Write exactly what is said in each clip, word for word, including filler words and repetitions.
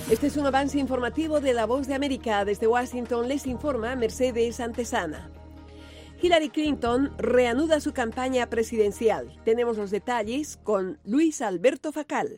Este es un avance informativo de La Voz de América. Desde Washington les informa Mercedes Antesana. Hillary Clinton reanuda su campaña presidencial. Tenemos los detalles con Luis Alberto Facal.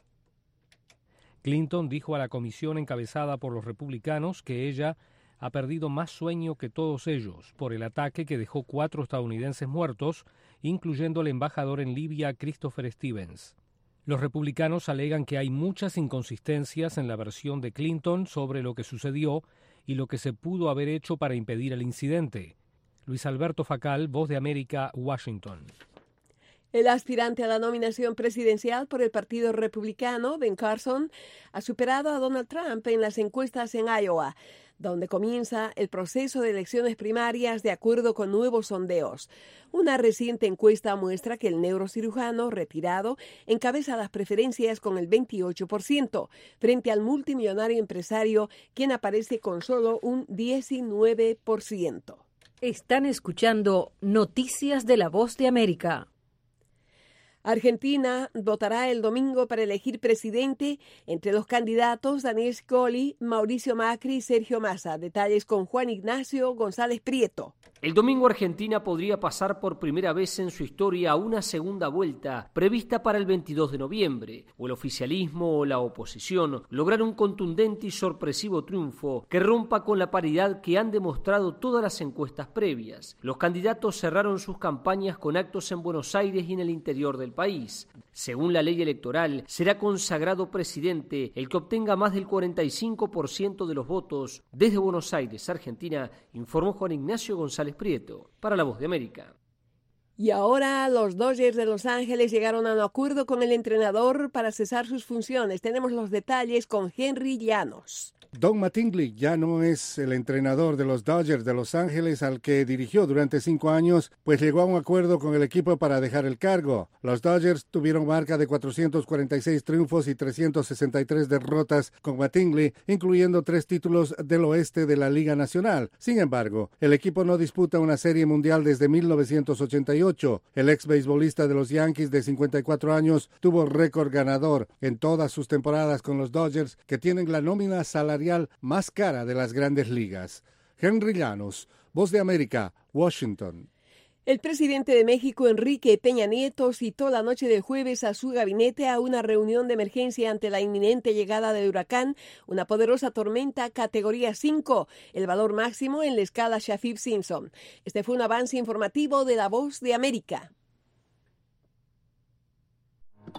Clinton dijo a la comisión encabezada por los republicanos que ella ha perdido más sueño que todos ellos por el ataque que dejó cuatro estadounidenses muertos, incluyendo el embajador en Libia, Christopher Stevens. Los republicanos alegan que hay muchas inconsistencias en la versión de Clinton sobre lo que sucedió y lo que se pudo haber hecho para impedir el incidente. Luis Alberto Facal, Voz de América, Washington. El aspirante a la nominación presidencial por el Partido Republicano, Ben Carson, ha superado a Donald Trump en las encuestas en Iowa, donde comienza el proceso de elecciones primarias de acuerdo con nuevos sondeos. Una reciente encuesta muestra que el neurocirujano retirado encabeza las preferencias con el veintiocho por ciento, frente al multimillonario empresario, quien aparece con solo un diecinueve por ciento. Están escuchando Noticias de La Voz de América. Argentina votará el domingo para elegir presidente entre los candidatos Daniel Scioli, Mauricio Macri y Sergio Massa. Detalles con Juan Ignacio González Prieto. El domingo Argentina podría pasar por primera vez en su historia a una segunda vuelta prevista para el veintidós de noviembre. O el oficialismo o la oposición lograr un contundente y sorpresivo triunfo que rompa con la paridad que han demostrado todas las encuestas previas. Los candidatos cerraron sus campañas con actos en Buenos Aires y en el interior del país. Según la ley electoral, será consagrado presidente el que obtenga más del cuarenta y cinco por ciento de los votos. Desde Buenos Aires, Argentina, informó Juan Ignacio González Prieto, para La Voz de América. Y ahora los Dodgers de Los Ángeles llegaron a un acuerdo con el entrenador para cesar sus funciones. Tenemos los detalles con Henry Llanos. Don Mattingly ya no es el entrenador de los Dodgers de Los Ángeles al que dirigió durante cinco años, pues llegó a un acuerdo con el equipo para dejar el cargo. Los Dodgers tuvieron marca de cuatrocientos cuarenta y seis triunfos y trescientas sesenta y tres derrotas con Mattingly, incluyendo tres títulos del oeste de la Liga Nacional. Sin embargo, el equipo no disputa una serie mundial desde mil novecientos ochenta y ocho. El ex beisbolista de los Yankees de cincuenta y cuatro años tuvo récord ganador en todas sus temporadas con los Dodgers, que tienen la nómina salarial más cara de las grandes ligas. Henry Llanos, Voz de América, Washington. El presidente de México, Enrique Peña Nieto, citó la noche del jueves a su gabinete a una reunión de emergencia ante la inminente llegada del huracán, una poderosa tormenta categoría cinco, el valor máximo en la escala Saffir-Simpson. Este fue un avance informativo de La Voz de América.